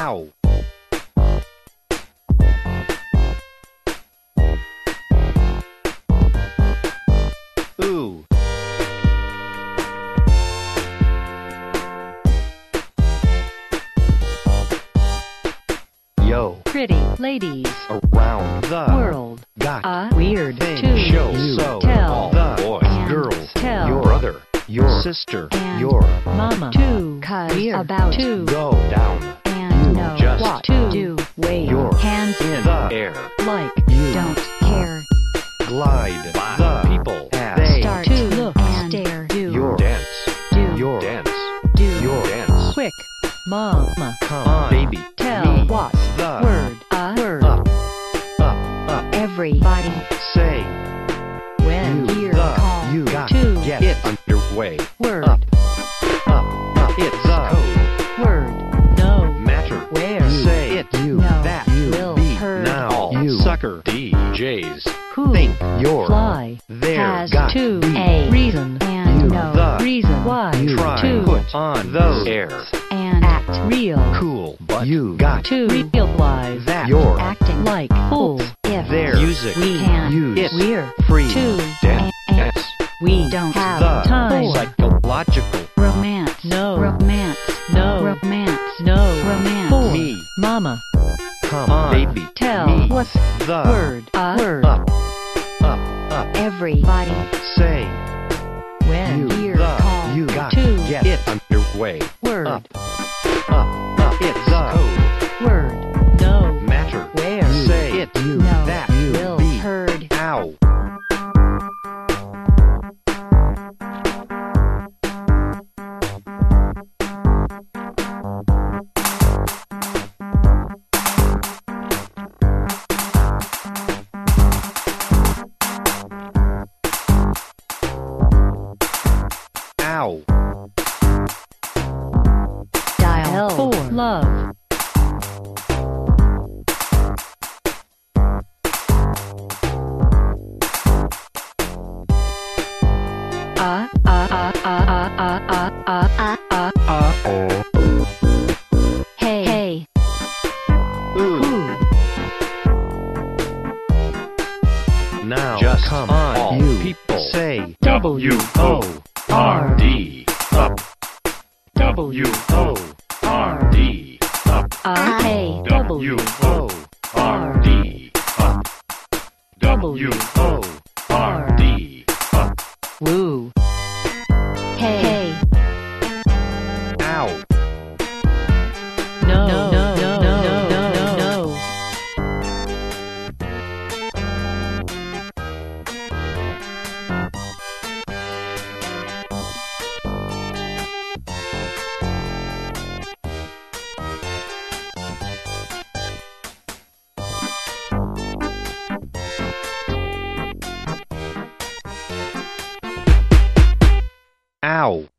Ow. Ooh. Yo. Pretty ladies Around the world. got A weird thing to show you so tell all the boys, and girls, tell your brother, your sister, and your mama to cuz We're about to go down and you know just what to do. Wave your hands in the air. like You don't care. glide by the people as they Start to look and stare. do your dance, do your dance, do your dance. quick. Mama Come on, baby, tell me what the word a word up, up. everybody Say when you hear the call you got to get it underway. word Up, it's the code. word no Matter where say it you no that will be heard now all you sucker DJs who think you're fly there has got to be a reason and you no the reason why you try to put on those airs and act real cool but you got to realize that you're acting like fools if their music we can use it we're free to dance we don't have the time psychological romance no romance no romance no romance for me mama come on baby tell me what's the word a word up everybody say when you hear the call you got to get it underway word up it's the code word no matter where say it you no that will be heard ow ow dial for love hey hey ooh now Just come on all you people say W-O-R-D up. W-O-R-D up. hey W-O-R-D up. W-O-R-D up. woo hey ow no no no no no no ow